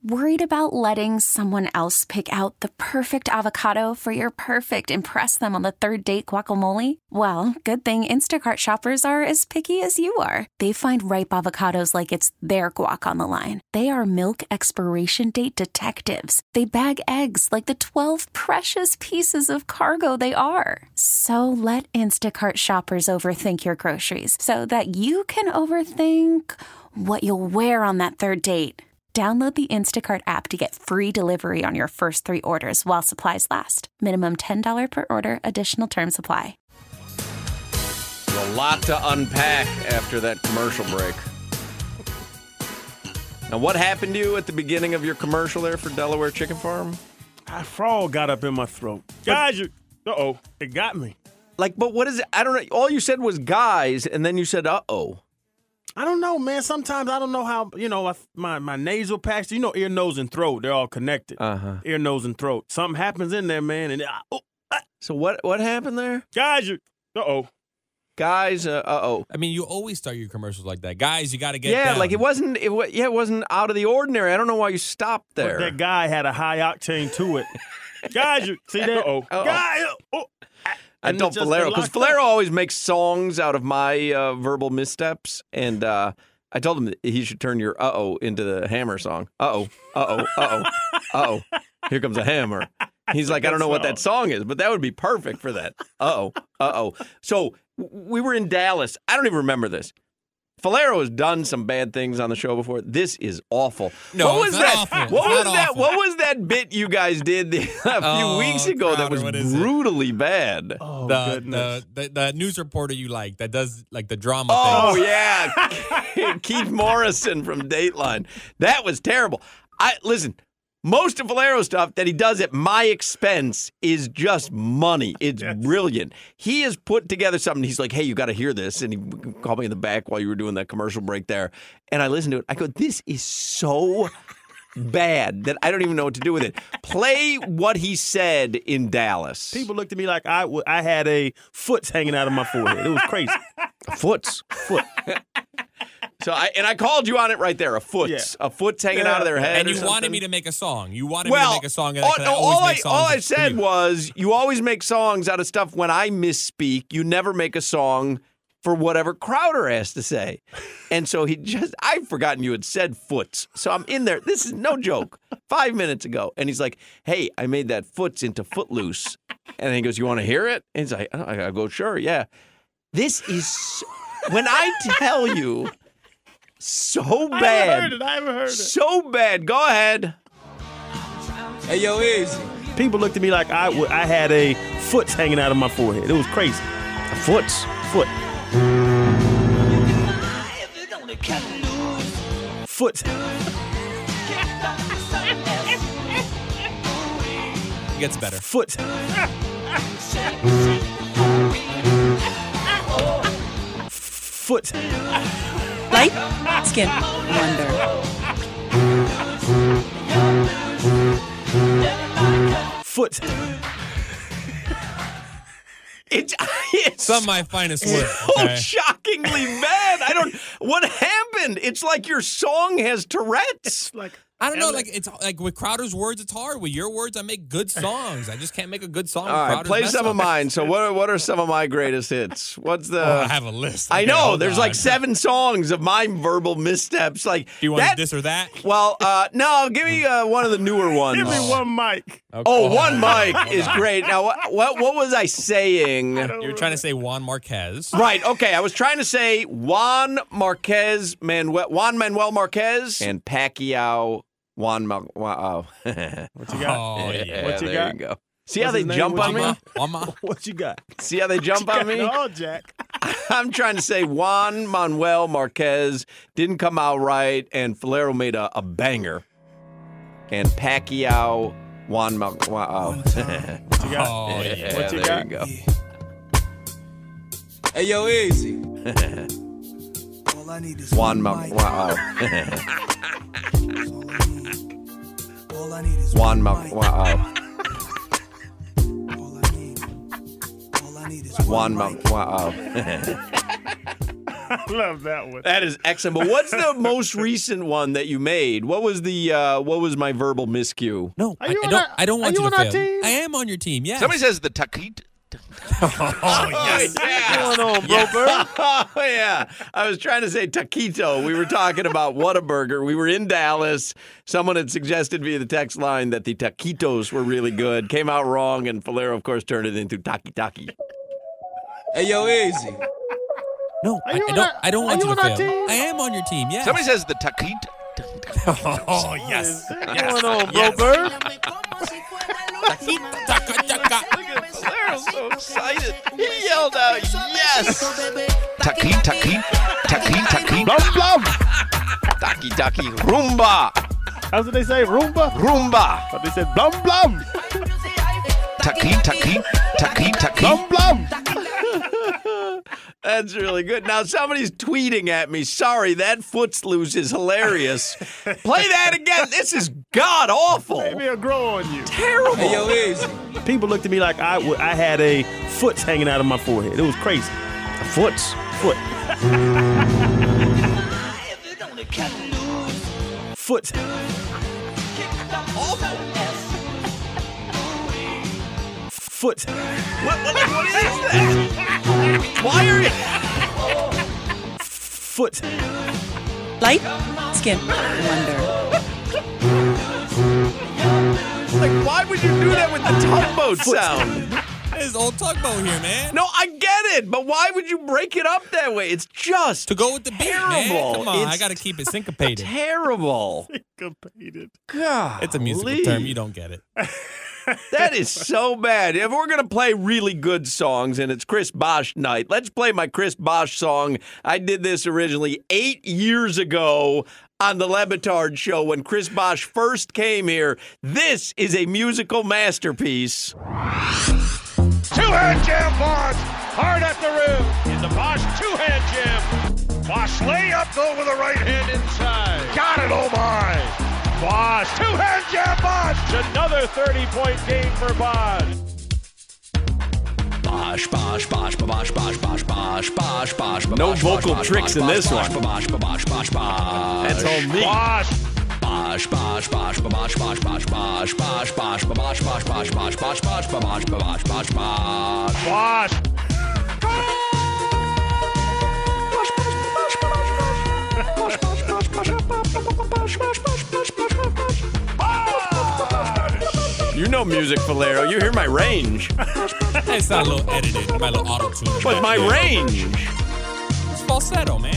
Worried about letting someone else pick out the perfect avocado for your perfect impress them on the third date guacamole? Well, good thing Instacart shoppers are as picky as you are. They find ripe avocados like it's their guac on the line. They are milk expiration date detectives. They bag eggs like the 12 precious pieces of cargo they are. So let Instacart shoppers overthink your groceries so that you can overthink what you'll wear on that third date. Download the Instacart app to get free delivery on your first 3 orders while supplies last. Minimum $10 per order. Additional terms apply. A lot to unpack after that commercial break. Now, what happened to you at the beginning of your commercial there for Delaware Chicken Farm? A frog got up in my throat. Guys, it got me. Like, but what is it? I don't know. All you said was guys, and then you said, uh-oh. I don't know, man. Sometimes I don't know how, my nasal patch, ear, nose, and throat, they're all connected. Uh-huh. Ear, nose, and throat. Something happens in there, man. And So what happened there? Guys, Guys, uh-oh. I mean, you always start your commercials like that. Guys, you got to get down. down. Like it wasn't out of the ordinary. I don't know why you stopped there. But that guy had a high octane to it. Guys, see that? Guy, I told Valero, because Valero always makes songs out of my verbal missteps, and I told him that he should turn your uh-oh into the Hammer song. Uh-oh, uh-oh, uh-oh, uh-oh. Here comes a hammer. He's like, I don't know what that song is, but that would be perfect for that. Uh-oh, uh-oh. So we were in Dallas. I don't even remember this. Valero has done some bad things on the show before. This is awful. No, what was it's that? not awful. What It's was not that? awful. What was that bit you guys did a few weeks ago that was Crowder, what is it? brutally bad? Oh, goodness. The news reporter you like that does like the drama Oh, thing. yeah. Keith Morrison from Dateline. That was terrible. Listen, most of Valero's stuff that he does at my expense is just money. It's brilliant. He has put together something. He's like, hey, you got to hear this. And he called me in the back while you were doing that commercial break there. And I listened to it. I go, this is so bad that I don't even know what to do with it. Play what he said in Dallas. People looked at me like I had a foot hanging out of my forehead. It was crazy. Foot. So I called you on it right there. A foot's hanging out of their head. And you or wanted something. me to make a song. You wanted me to make a song. And all I said was you always make songs out of stuff when I misspeak. You never make a song for whatever Crowder has to say. And so I've forgotten you had said foots. So I'm in there. This is no joke. 5 minutes ago. And he's like, hey, I made that foots into footloose. And then he goes, you want to hear it? And he's like, oh, I go, sure, yeah. This is, when I tell you, so bad. I haven't heard it. So bad. Go ahead. Hey, yo, Easy. People looked at me like I had a foot hanging out of my forehead. It was crazy. A foot. Foot. Gets better. Foot. Foot. Light skin wonder. Foot. It's Some of my finest work. so Okay? shockingly bad. What happened? It's like your song has Tourette's. I don't know. Like it's like with Crowder's words, it's hard. With your words, I make good songs. I just can't make a good song. All with right, Crowder's play mess some up. of mine. So what are some of my greatest hits? What's the? I have a list. I Okay, know. hold There's on. like 7 songs of my verbal missteps. Like, Do you want this or that? Well, no. Give me one of the newer ones. Give me one mic. Okay. Oh, one mic Hold is on. great. Now, what was I saying? You were trying to say Juan Marquez. Right. Okay. I was trying to say Juan Manuel Marquez and Pacquiao. What you got? Oh, yeah. What you there got? you go. See how What's they his name? jump What on you me? Juanma. What you got? See how they jump on me? No, Jack. I'm trying to say Juan Manuel Marquez didn't come out right, and Valero made a banger. And Pacquiao, Juan Manuel. What you got? Oh, yeah. What you there got? you go. Hey, yo, Easy. Juan Manuel. Juan Manuel. Juan Manuel. I love that one. That is excellent. But what's the most recent one that you made? What was my verbal miscue? No, Are you I don't want are you you to on our fail. team? I am on your team. Yes. Somebody says the taquito. Oh, yes. What's going on, bro, Bird? Oh, yeah. I was trying to say taquito. We were talking about Whataburger. We were in Dallas. Someone had suggested via the text line that the taquitos were really good. Came out wrong, and Falero, of course, turned it into taki-taki. Hey, yo, Easy. No, Are you I don't want are you you to on our fail. team? I am on your team. Yes. Somebody says the taquito. Oh, yes. What's going on, bro, Bird? Falero's so excited. He yelled out, yes! Taki. Blum, blum. Taki-taki, rumba! That's what they say, Roomba? Rumba! But they said blum, blum. Taki. Blum, blum. That's really good. Now, somebody's tweeting at me. Sorry, that Footsloose is hilarious. Play that again. This is god-awful. Maybe it'll grow on you. Terrible. Hey, yo, Easy. People looked at me like I had a foot hanging out of my forehead. It was crazy. A foot. Foot. Foot. What is that? Why are you... Foot. Light skin wonder. Like, why would you do that with the tugboat sound? There's old tugboat here, man. No, I get it, but why would you break it up that way? It's just To go with the beat, man. terrible. Come on, I It's got to keep it syncopated. terrible. Competed. God, It's a musical term. You don't get it. That is so bad. If we're going to play really good songs and it's Chris Bosh night, let's play my Chris Bosh song. I did this originally 8 years ago on the Le Batard show when Chris Bosh first came here. This is a musical masterpiece. Two-hand jam, Bosh. Hard at the rim. In the Bosh two-hand jam. Bosh layup, though, with the right hand inside. Got it, oh my. Bosh, two-hand jam, Bosh. It's another 30-point game for Bosh. No vocal tricks in this one. That's all me. Bosh. Bosh. You know music, Falero. You hear my range. It's not a little edited, my little auto-tune. But my range. It's falsetto, man.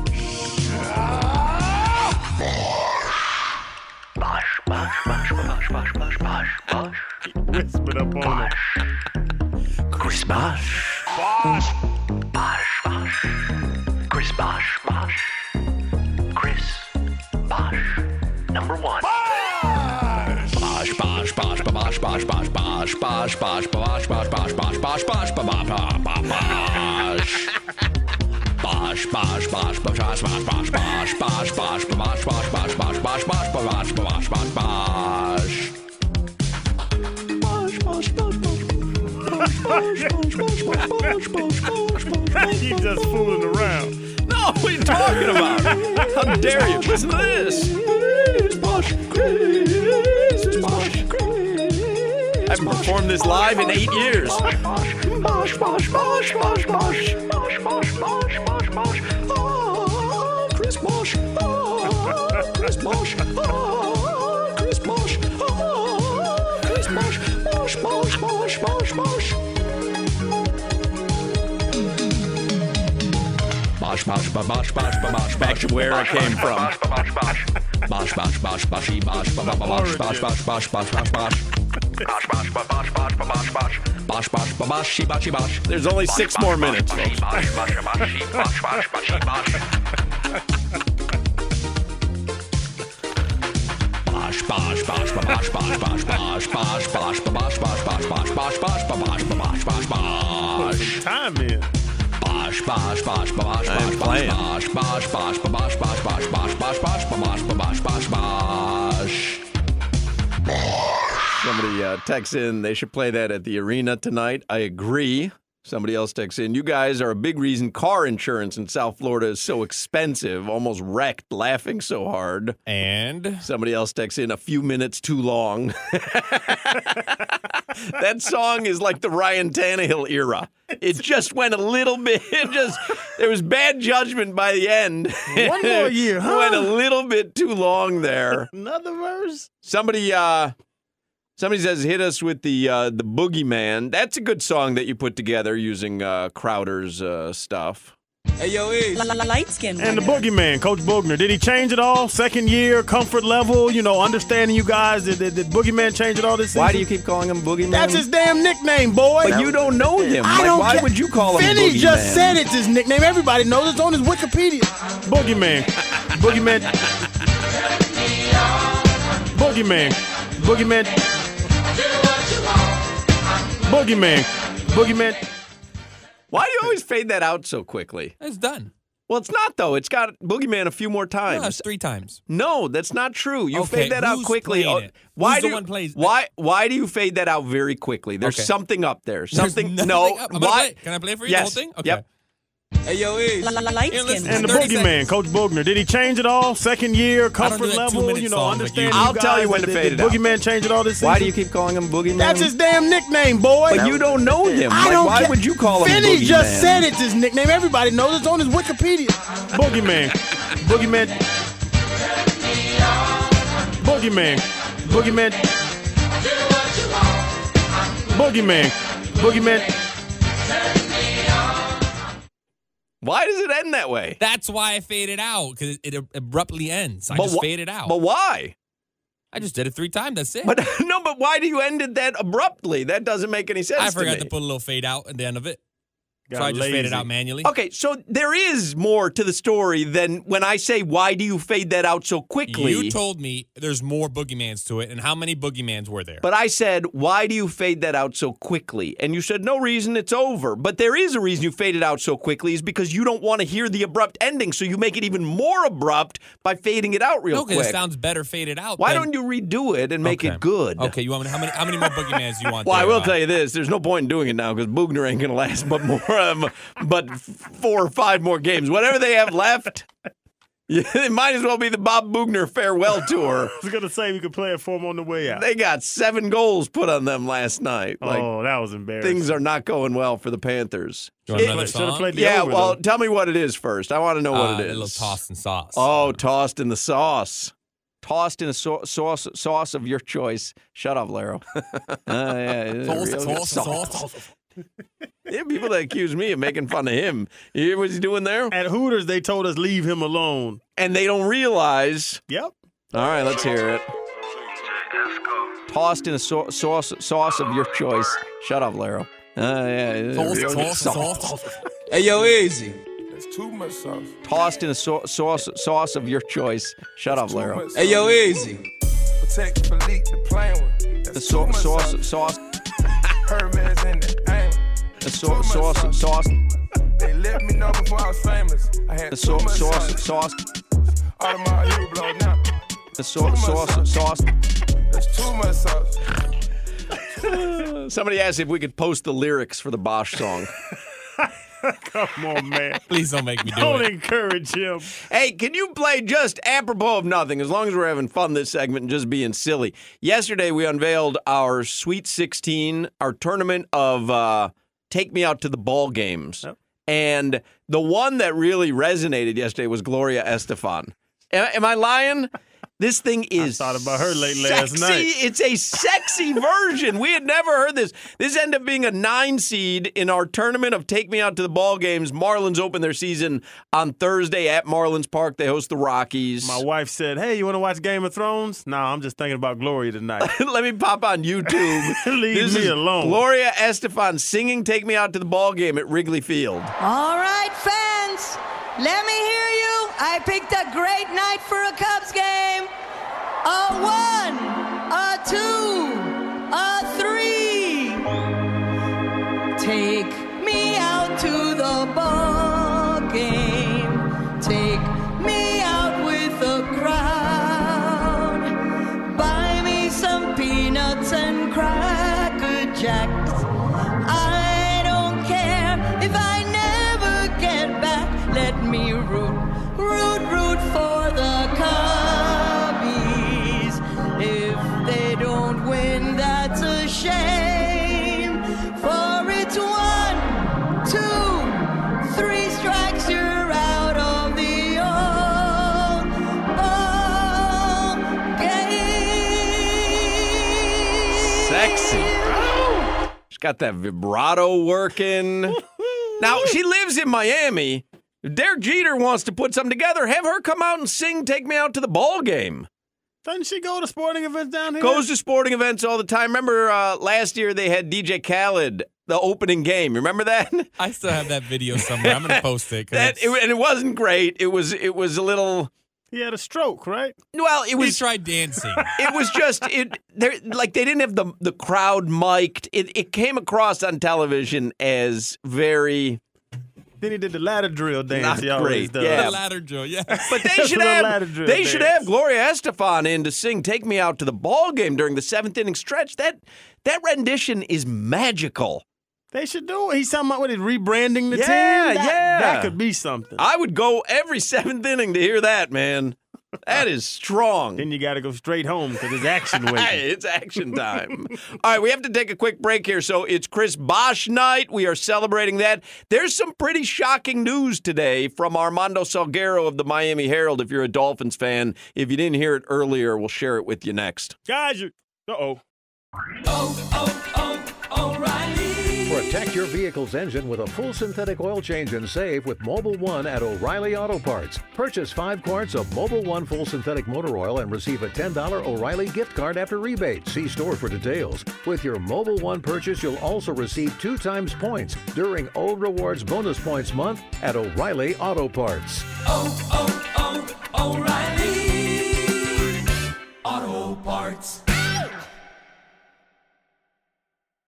Whispered up on it. Chris Bosh. Bosh. Chris Bosh. Chris Bosh. Number one. You just fooling around. No, what are you talking about? How dare you? Listen to this. I haven't performed this live in 8 years. Back to where I came from. There's only 6 more minutes, folks. Put some time in. I am playing. Somebody texts in, they should play that at the arena tonight. I agree. Somebody else texts in, you guys are a big reason car insurance in South Florida is so expensive. Almost wrecked laughing so hard. And somebody else texts in, a few minutes too long. That song is like the Ryan Tannehill era. It just went a little bit, there was bad judgment by the end. One more year, huh? Went a little bit too long there. Another verse? Somebody says, hit us with the Boogeyman. That's a good song that you put together using Crowder's stuff. Hey, yo, Easy. Light skin. And the Boogeyman, Coach Bogner. Did he change it all? Second year, comfort level, understanding you guys. Did Boogeyman change it all this season? Why do you keep calling him Boogeyman? That's his damn nickname, boy. But you don't know him. Why would you call him Finney Boogeyman? just said it's his nickname. Everybody knows it's on his Wikipedia. Boogeyman. Boogeyman. Boogeyman. Boogeyman. Boogeyman. Boogeyman. Why do you always fade that out so quickly? it's done. Well, it's not, though. It's got Boogeyman a few more times. No, it's 3 times. No, that's not true. You Okay, fade that out who's quickly. playing it? Why Who's do the one plays? Why do you fade that out very quickly? There's Okay. something up there. There's Something. nothing No. up. I'm gonna Why? play. Can I play for you Yes. the whole thing? Okay. Yep. Hey, yo, Easy. Light Here, listen. skin. And the 30 Boogeyman, seconds. Coach Bogner. Did he change it all? Second year, comfort do that level, 2-minute songs like you understanding do. you I'll tell you guys. when to Did fade it out. Boogeyman change it all this season? Why do you keep calling him Boogeyman? That's his damn nickname, boy. But you don't know him. I don't Why care. would you call him Finney Boogeyman? just said it's his nickname. Everybody knows it's on his Wikipedia. Boogeyman. Boogeyman. Boogeyman. Boogeyman. Boogeyman. Boogeyman. Why does it end that way? That's why I faded out, because it abruptly ends. I just faded out. But why? I just did it 3 times. That's it. But no, but why do you end it that abruptly? That doesn't make any sense I forgot to to me. put a little fade out at the end of it. Got So I just faded lazy. out manually. Okay, so there is more to the story than when I say, why do you fade that out so quickly? You told me there's more Boogeymans to it, and how many Boogeymans were there? But I said, why do you fade that out so quickly? And you said, no reason, it's over. But there is a reason you fade it out so quickly is because you don't want to hear the abrupt ending, so you make it even more abrupt by fading it out real no, because quick. it sounds better faded out. Why than- don't you redo it and make Okay. it good? Okay, you want me, how many more Boogeymans do you want? Well, I there, will tell you this. There's no point in doing it now because Boogner ain't going to last but 4 or 5 more games. Whatever they have left, it might as well be the Bob Boogner farewell tour. I was going to say we could play it for him on the way out. They got 7 goals put on them last night. Oh, that was embarrassing. Things are not going well for the Panthers. You want another Should have song? played the Yeah, over, well, though. tell me what it is first. I want to know what it A is. little tossed and sauce. Oh, tossed in the sauce. Tossed in a sauce of your choice. Shut up, Laro. Sauce. Yeah, people that accuse me of making fun of him. You hear what he's doing there? At Hooters, they told us leave him alone. And they don't realize. Yep. All right, let's hear it. Tossed in a sauce of your choice. Shut up, Laro. Sauce. Hey, yo, Easy. Tossed in a sauce of your choice. Shut up, Laro. Hey, yo, Easy. The sauce. Hermes in the aim. The sauce. They let me know before I was famous. I had The too much sauce. All of my hero blow now. The sauce. There's too much sauce. Somebody asked if we could post the lyrics for the Bosch song. Come on, man. Please don't make me do Don't it. encourage him. Hey, can you play just apropos of nothing, as long as we're having fun this segment and just being silly? Yesterday, we unveiled our Sweet 16, our tournament of Take Me Out to the Ball games. Yep. And the one that really resonated yesterday was Gloria Estefan. Am I lying? This thing is thought about her late last sexy. night. It's a sexy version. We had never heard this. This ended up being a 9 seed in our tournament of Take Me Out to the Ball games. Marlins open their season on Thursday at Marlins Park. They host the Rockies. My wife said, hey, you want to watch Game of Thrones? No, I'm just thinking about Gloria tonight. Let me pop on YouTube. Leave This me is alone. Gloria Estefan singing Take Me Out to the Ball game at Wrigley Field. All right, fans, let me hear you. I picked a great night for a Cubs game. A 1, a 2, a 3. Take me out to the ball game. Take me out with a crowd. Buy me some peanuts and Cracker Jacks. I don't care they don't win, that's a shame. For it's 1, 2, 3 strikes, you're out of the old ball game. Sexy. She's got that vibrato working. Now, she lives in Miami. If Derek Jeter wants to put something together, have her come out and sing Take Me Out to the Ball Game. Doesn't she go to sporting events down here? Goes to sporting events all the time. Remember last year they had DJ Khaled, the opening game. Remember that? I still have that video somewhere. I'm going to post it. And it wasn't great. It was a little... He had a stroke, right? Well, it was... He tried dancing. It was just... They didn't have the crowd mic'd. It came across on television as very... Then he did the ladder drill dance. Not He always great, does. yeah. The ladder drill, yeah. But they should The have ladder drill should dance. have Gloria Estefan in to sing "Take Me Out to the Ball Game" during the 7th inning stretch. That rendition is magical. They should do it. He's talking about rebranding the team. Yeah. That could be something. I would go every 7th inning to hear that, man. That is strong. Then you got to go straight home because it's action waiting. It's action time. All right, we have to take a quick break here. So it's Chris Bosh night. We are celebrating that. There's some pretty shocking news today from Armando Salguero of the Miami Herald. If you're a Dolphins fan, if you didn't hear it earlier, we'll share it with you next. Guys, O'Reilly. Protect your vehicle's engine with a full synthetic oil change and save with Mobil 1 at O'Reilly Auto Parts. Purchase 5 quarts of Mobil 1 full synthetic motor oil and receive a $10 O'Reilly gift card after rebate. See store for details. With your Mobil 1 purchase, you'll also receive 2 times points during O Rewards Bonus Points Month at O'Reilly Auto Parts. O'Reilly Auto Parts.